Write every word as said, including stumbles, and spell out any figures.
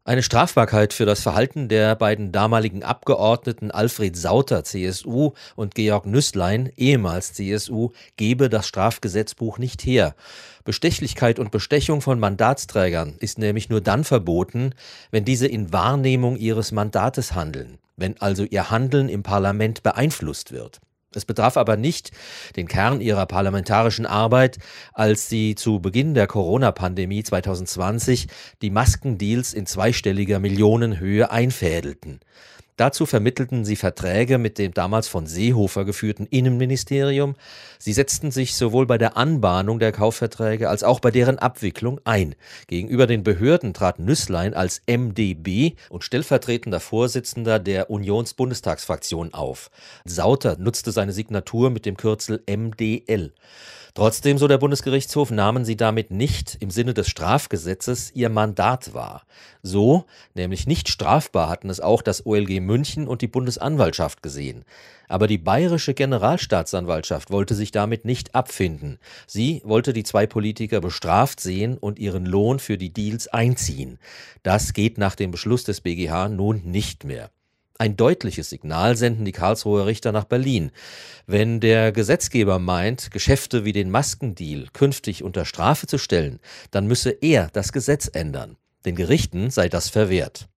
Eine Strafbarkeit für das Verhalten der beiden damaligen Abgeordneten Alfred Sauter, C S U, und Georg Nüßlein, ehemals C S U, gebe das Strafgesetzbuch nicht her. Bestechlichkeit und Bestechung von Mandatsträgern ist nämlich nur dann verboten, wenn diese in Wahrnehmung ihres Mandates handeln, wenn also ihr Handeln im Parlament beeinflusst wird. Es betraf aber nicht den Kern ihrer parlamentarischen Arbeit, als sie zu Beginn der Corona-Pandemie zwanzig zwanzig die Maskendeals in zweistelliger Millionenhöhe einfädelten. Dazu vermittelten sie Verträge mit dem damals von Seehofer geführten Innenministerium. Sie setzten sich sowohl bei der Anbahnung der Kaufverträge als auch bei deren Abwicklung ein. Gegenüber den Behörden trat Nüßlein als M d B und stellvertretender Vorsitzender der Unionsbundestagsfraktion auf. Sauter nutzte seine Signatur mit dem Kürzel M d L. Trotzdem, so der Bundesgerichtshof, nahmen sie damit nicht im Sinne des Strafgesetzes ihr Mandat wahr. So, nämlich nicht strafbar, hatten es auch das O L G München und die Bundesanwaltschaft gesehen. Aber die bayerische Generalstaatsanwaltschaft wollte sich damit nicht abfinden. Sie wollte die zwei Politiker bestraft sehen und ihren Lohn für die Deals einziehen. Das geht nach dem Beschluss des B G H nun nicht mehr. Ein deutliches Signal senden die Karlsruher Richter nach Berlin. Wenn der Gesetzgeber meint, Geschäfte wie den Maskendeal künftig unter Strafe zu stellen, dann müsse er das Gesetz ändern. Den Gerichten sei das verwehrt.